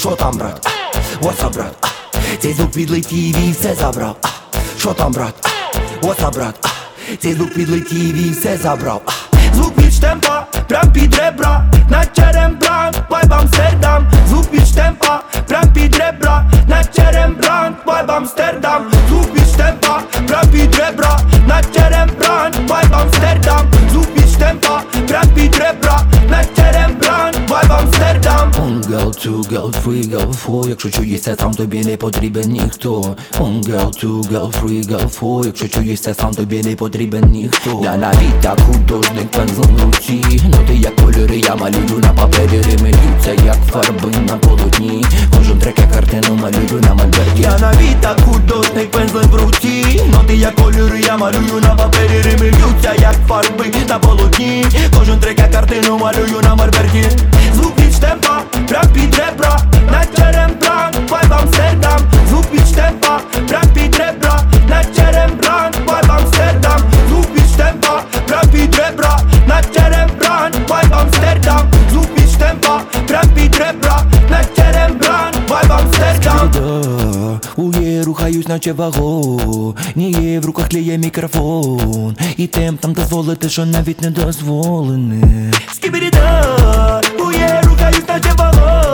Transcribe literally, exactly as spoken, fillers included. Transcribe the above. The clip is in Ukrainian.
Що там, брат? What's up, брат? Цей звук підлетів і все забрав. Що там, брат? What's up, брат? Цей звук підлетів і все забрав. Звук від штемпа, прям під ребра, наче Рембрандт, вайб Амстердам. Звук від штемпа, прям під ребра, наче Рембрандт, вайб Амстердам. Звук від штемпа, прям під ребра, наче Рембрандт, вайб Амстердам. Звук від штемпа, прям під ребра, наче Рембрандт, вайб Амстердам. Он гал, ту гал, фрі гал, фо. Якщо чуєшся сам, тобі не потрібен ніхто. Он гал, ту гал, фрі гал, фо. Якщо чуєшся сам, тобі не потрібен ніхто. Я навіть так художник, пензлем в руці. Ноти як кольори, я малюю на папері. Рими льються як фарби на полотні. Кожен трек як картину малюю на мольберті. Я навіть так художник, пензлем в руці. Ноти як кольори, я малюю на папері. Рими льються як фарби на полотні. Кожен трек як картину малюю на мольберті. Звук від штемпа, прям під ребра, наче Рембрандт, вайб Амстердам. Звук від штемпа, прям під ребра, наче Рембрандт, вайб Амстердам. Звук від штемпа, прям під ребра, наче Рембрандт, вайб Амстердам. Звук від штемпа, прям під ребра, наче Рембрандт, вайб Амстердам. Ує, рухаюсь наче вагон. Ніє, в руках тліє мікрофон. І темп там дозволити, що навіть не дозволене. Скібіді-да, ує, рухаюсь наче вагон.